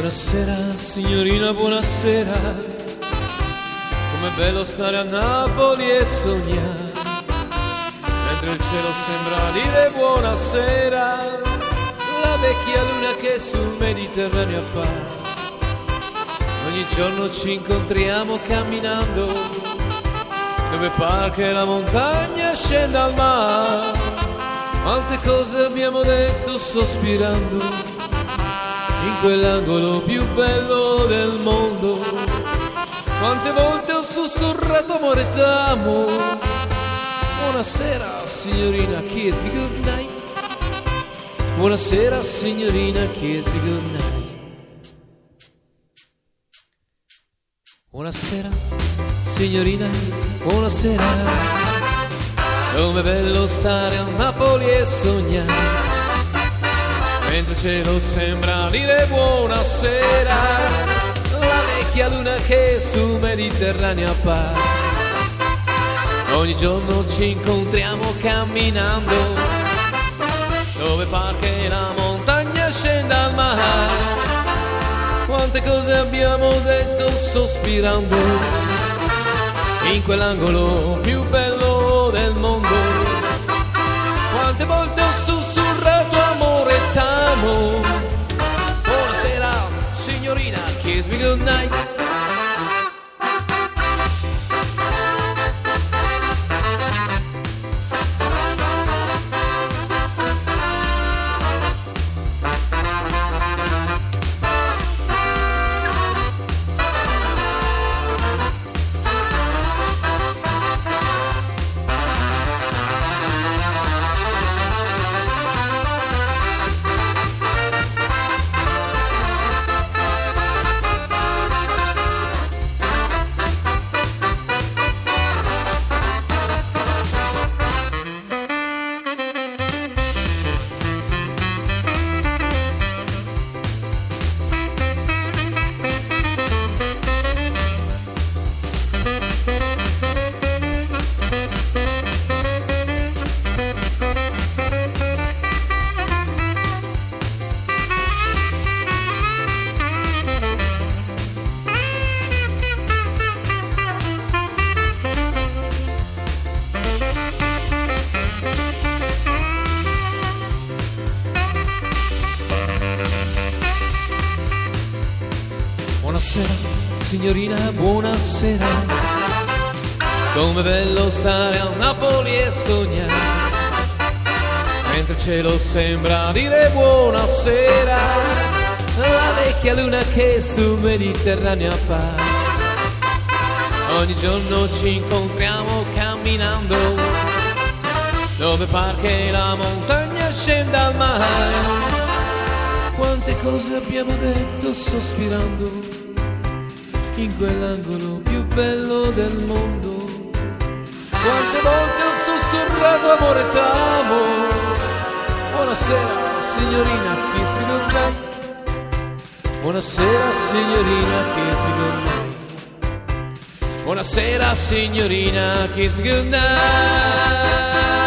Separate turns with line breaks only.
Buonasera signorina, buonasera, com'è bello stare a Napoli e sognare, mentre il cielo sembra dire buonasera, la vecchia luna che sul Mediterraneo appare. Ogni giorno ci incontriamo camminando, dove pare che la montagna scenda al mare. Quante cose abbiamo detto sospirando, in quell'angolo più bello del mondo. Quante volte ho sussurrato amore t'amo. Buonasera signorina, kiss me good night. Buonasera signorina, kiss me good night. Buonasera signorina, buonasera, com'è bello stare a Napoli e sognare, mentre il cielo sembra dire buonasera, la vecchia luna che sul Mediterraneo appare. Ogni giorno ci incontriamo camminando, dove pare che la montagna scenda al mare. Quante cose abbiamo detto sospirando, in quell'angolo più bello del mondo. Quante volte ho sussurrato amore t'amo. Buonasera signorina, kiss me good night. Buonasera signorina, buonasera, com'è bello stare a Napoli e sognare, mentre il cielo sembra dire buonasera, la vecchia luna che sul Mediterraneo appare. Ogni giorno ci incontriamo camminando, dove pare che la montagna scenda al mare. Quante cose abbiamo detto sospirando, in quell'angolo più bello del mondo. Quante volte ho sussurrato amore t'amo. Buonasera signorina, kiss me good night. Buonasera signorina, kiss me good night. Buonasera signorina, kiss me good night.